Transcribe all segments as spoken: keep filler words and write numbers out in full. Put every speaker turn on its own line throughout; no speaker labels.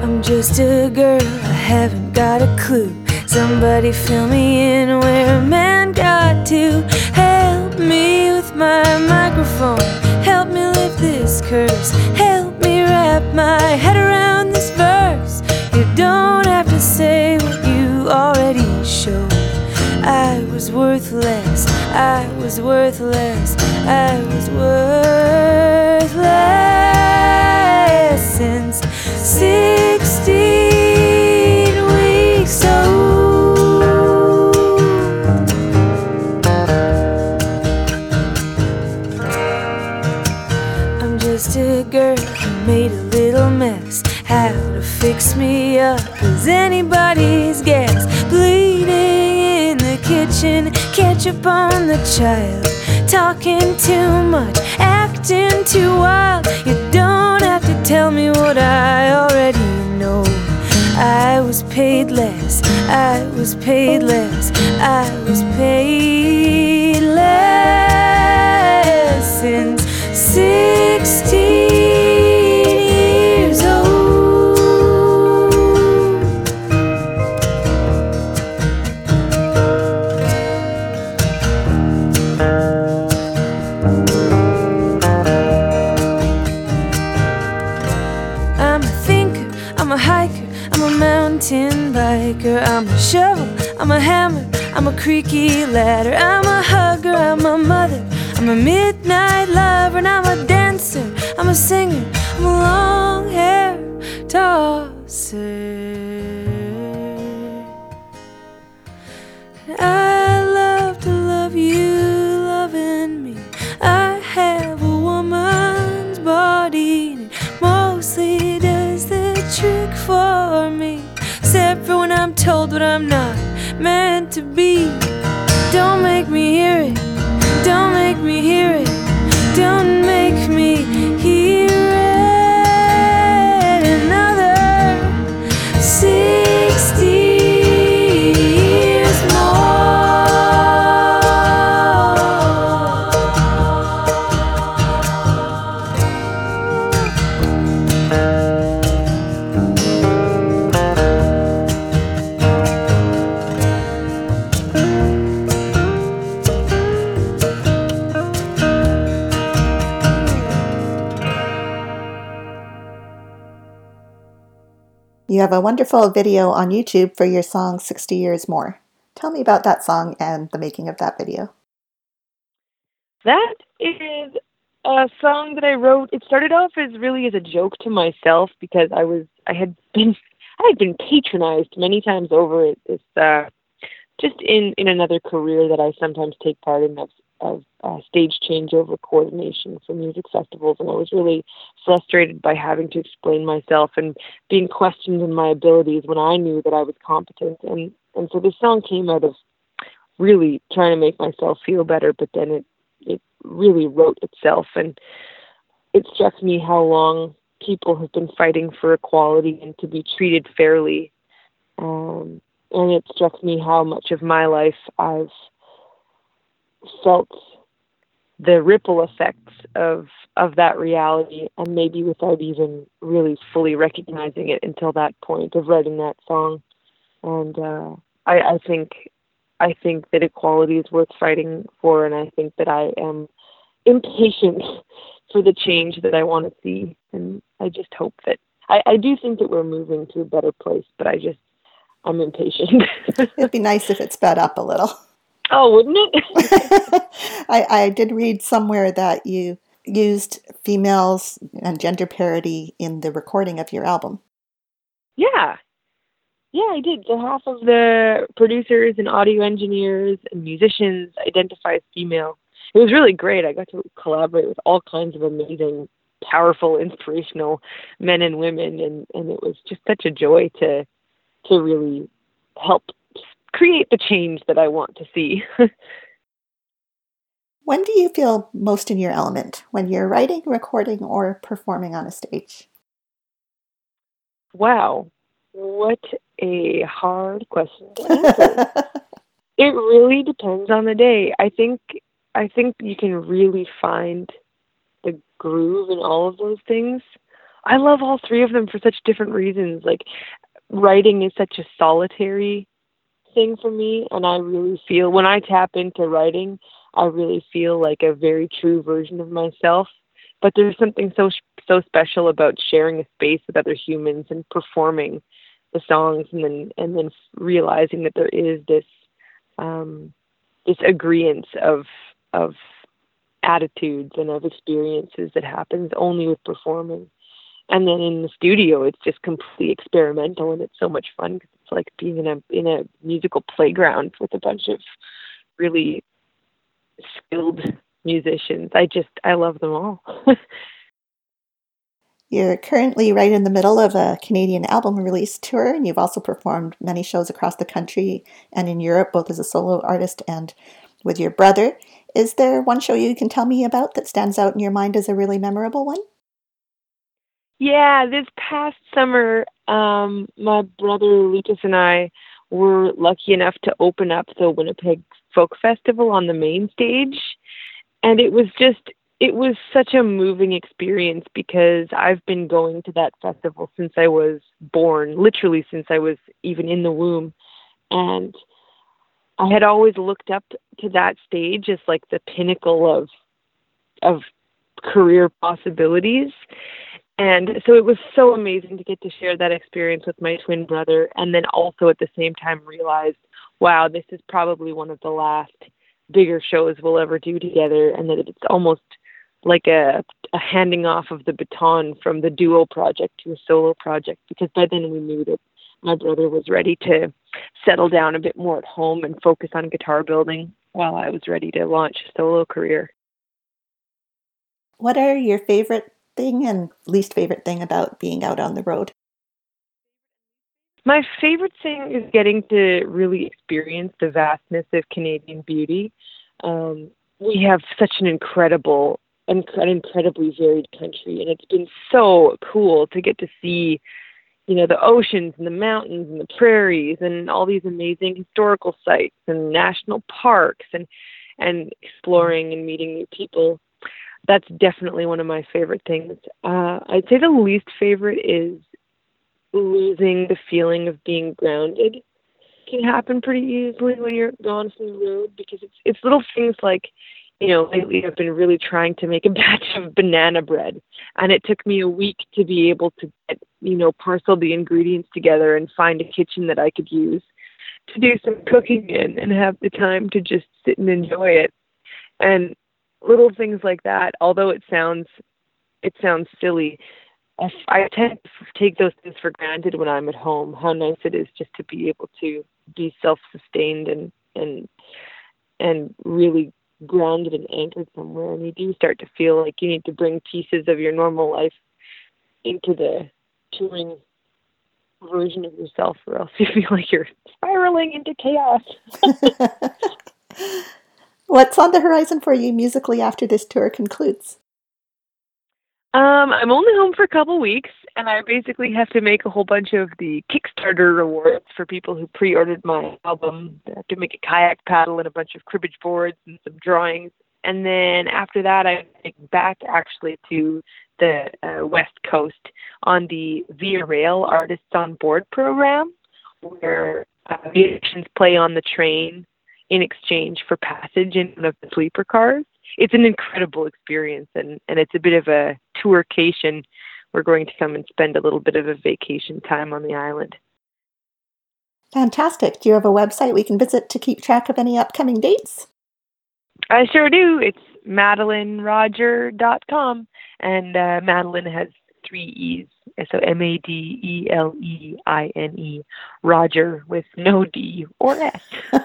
I'm just a girl, I haven't got a clue. Somebody fill me in where a man got to. Help me with my microphone, help me lift this curse, help me wrap my head around this verse. You don't have to say what you already showed. I was worthless, I was worthless, I was worthless since sixteen weeks old. I'm just a girl who made a little mess. How to fix me up is anybody's guess. Bleeding in the kitchen, ketchup on the child, talking too much, acting too wild. You don't have to tell me what I already know. I was paid less, I was paid less, I was paid less since sixteen years old. I'm a thinker, I'm a hiker, I'm a mountain biker, I'm a shovel, I'm a hammer, I'm a creaky ladder, I'm a hugger, I'm a mother, I'm a midnight lover, and I'm a dancer, I'm a singer, I'm a long hair tosser. I love to love you, loving me. I have a woman's body, and it mostly does the trick for me, except for when I'm told what I'm not meant to be. Don't make me hear it, don't make me hear it, don't make me hear it another sixty years
You have a wonderful video on YouTube for your song sixty years more. Tell me about that song and the making of that video.
That is a song that I wrote. It started off as really as a joke to myself because I was I had been I had been patronized many times over it. It's uh, just in, in another career that I sometimes take part in of, of uh, stage changeover coordination for music festivals, and I was really frustrated by having to explain myself and being questioned in my abilities when I knew that I was competent. And, and so this song came out of really trying to make myself feel better, but then it, it really wrote itself, and it struck me how long people have been fighting for equality and to be treated fairly. Um, and it struck me how much of my life I've felt the ripple effects of of that reality, and maybe without even really fully recognizing it until that point of writing that song. And uh, I, I think I think that equality is worth fighting for, and I think that I am impatient for the change that I want to see. And I just hope that I, I do think that we're moving to a better place, but I just I'm impatient.
It'd be nice if it sped up a little.
Oh, wouldn't it?
I, I did read somewhere that you used females and gender parity in the recording of your album.
Yeah. Yeah, I did. So half of the producers and audio engineers and musicians identify as female. It was really great. I got to collaborate with all kinds of amazing, powerful, inspirational men and women, and, and it was just such a joy to to really help create the change that I want to see.
When do you feel most in your element? When you're writing, recording, or performing on a stage?
Wow, what a hard question to answer. It really depends on the day. I think I think you can really find the groove in all of those things I love all three of them for such different reasons. Like, writing is such a solitary thing for me, and I really feel when I tap into writing, I really feel like a very true version of myself. But there's something so so special about sharing a space with other humans and performing the songs, and then and then realizing that there is this um, this agreement of of attitudes and of experiences that happens only with performing. And then in the studio, it's just completely experimental, and it's so much fun because it's like being in a in a musical playground with a bunch of really skilled musicians. I just I love them all.
You're currently right in the middle of a Canadian album release tour, and you've also performed many shows across the country and in Europe, both as a solo artist and with your brother. Is there one show you can tell me about that stands out in your mind as a really memorable one?
Yeah, this past summer, um, my brother Lucas and I were lucky enough to open up the Winnipeg Folk Festival on the main stage. And it was just, it was such a moving experience because I've been going to that festival since I was born, literally since I was even in the womb. And I had always looked up to that stage as like the pinnacle of, of career possibilities. And so it was so amazing to get to share that experience with my twin brother, and then also at the same time realize, wow, this is probably one of the last bigger shows we'll ever do together, and that it's almost like a, a handing off of the baton from the duo project to a solo project, because by then we knew that my brother was ready to settle down a bit more at home and focus on guitar building while I was ready to launch a solo career.
What are your favorite thing and least favorite thing about being out on the road?
My favorite thing is getting to really experience the vastness of Canadian beauty. Um, we have such an incredible, an incredibly varied country, and it's been so cool to get to see, you know, the oceans and the mountains and the prairies and all these amazing historical sites and national parks and and exploring and meeting new people. That's definitely one of my favorite things. Uh, I'd say the least favorite is losing the feeling of being grounded. It can happen pretty easily when you're gone from the road, because it's it's little things like, you know, lately I've been really trying to make a batch of banana bread, and it took me a week to be able to get, you know, parcel the ingredients together and find a kitchen that I could use to do some cooking in and have the time to just sit and enjoy it. And little things like that, although it sounds it sounds silly, I, I tend to take those things for granted when I'm at home. How nice it is just to be able to be self-sustained and and and really grounded and anchored somewhere. And you do start to feel like you need to bring pieces of your normal life into the touring version of yourself, or else you feel like you're spiraling into chaos.
What's on the horizon for you musically after this tour concludes?
Um, I'm only home for a couple weeks, and I basically have to make a whole bunch of the Kickstarter rewards for people who pre-ordered my album. I have to make a kayak paddle and a bunch of cribbage boards and some drawings. And then after that, I take back actually to the uh, West Coast on the Via Rail Artists on Board program, where uh, musicians play on the train in exchange for passage in one of the sleeper cars. It's an incredible experience, and, and it's a bit of a tourcation. We're going to come and spend a little bit of a vacation time on the island.
Fantastic. Do you have a website we can visit to keep track of any upcoming dates?
I sure do. It's madeline roger dot com, and uh, Madeline has three E's, so M A D E L E I N E, Roger with no D or S.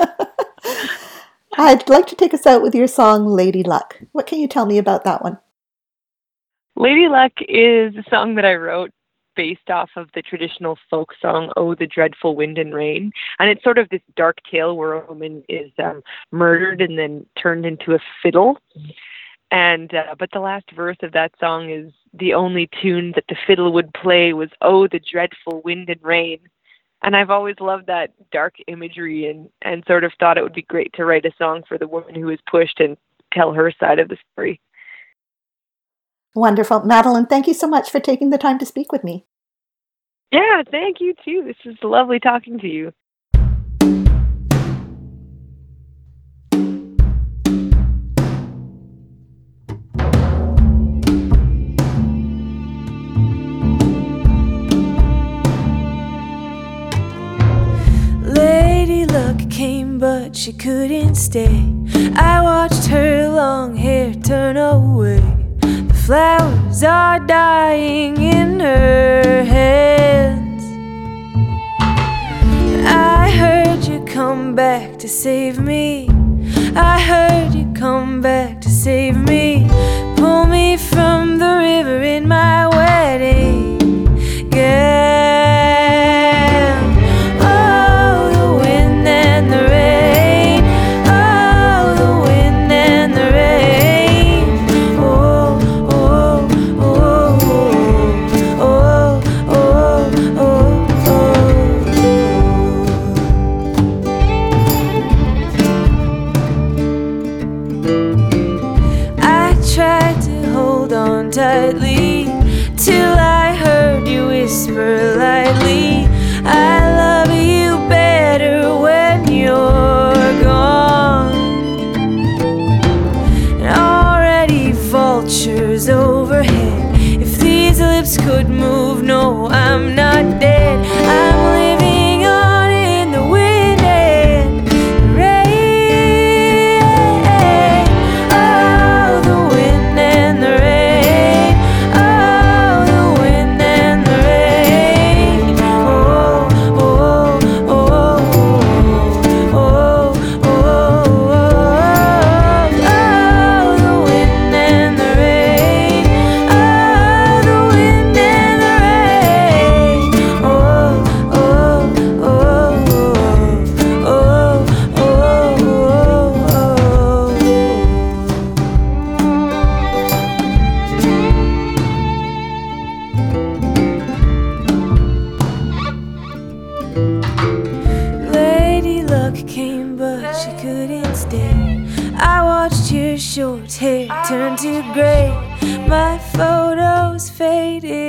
I'd like to take us out with your song, Lady Luck. What can you tell me about that one?
Lady Luck is a song that I wrote based off of the traditional folk song, Oh, the Dreadful Wind and Rain. And it's sort of this dark tale where a woman is um, murdered and then turned into a fiddle. And uh, but the last verse of that song is, the only tune that the fiddle would play was, Oh, the Dreadful Wind and Rain. And I've always loved that dark imagery, and, and sort of thought it would be great to write a song for the woman who was pushed and tell her side of the story.
Wonderful. Madeline, thank you so much for taking the time to speak with me.
Yeah, thank you too. This is lovely talking to you.
Lady Luck came, but she couldn't stay. I watched her long hair turn away. The flowers are dying in her hands. I heard you come back to save me. I heard you come back to save me. Pull me from the river in my wedding gown. Oh, the wind and the rain. Oh, the wind and the rain. Oh, oh, oh, oh, oh, oh, oh. I tried to hold on tightly till I heard you whisper lightly, I love you better when you're gone. And already vultures overhead. If these lips could move, no, I'm not dead. I'm living on in the wind and the rain. Oh, the wind and the rain. Oh, the wind and the rain. Oh, oh, oh, oh, oh, oh, oh, the wind and the rain. Oh, the wind and the rain. Oh, oh, oh, oh, oh, oh, Lady Luck came, but she couldn't stay. I watched your short hair turn to gray. My photos faded